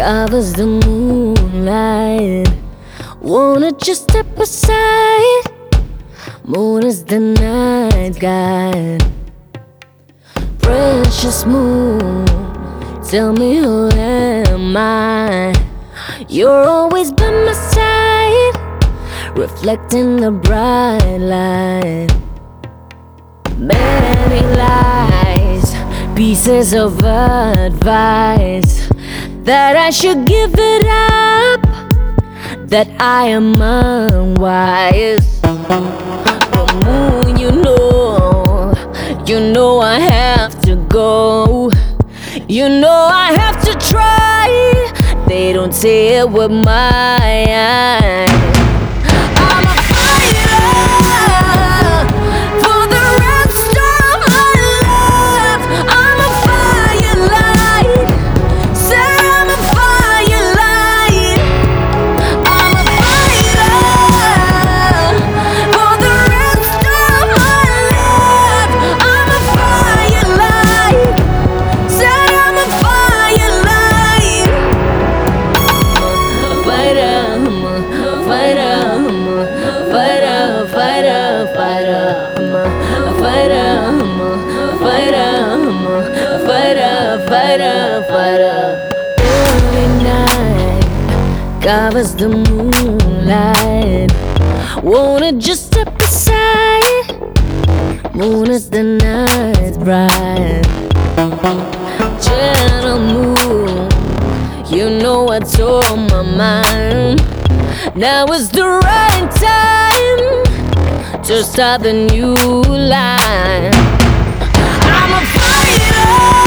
covers the moonlight. Wanna just step aside. Moon is the night guide. Precious moon, tell me who am I? You're always by my side, reflecting the bright light. Many lies, pieces of advice, that I should give it up, that I am unwise. But moon, you know I have to go. You know I have to try. They don't say it with my eyes. I'm a fighter for the rest of my life. I'm a firelight. Say I'm a firelight. I'm a fighter for the rest of my life. I'm a firelight. Say I'm a firelight. Fighter, fighter, fighter, fighter, fighter, fighter, fighter, fighter, fighter, fighter. Early night covers the moonlight. Wanna just step aside. Moon is the night bride. Gentle moon, you know what's on my mind. Now is the right time to start the new line. I'm a fighter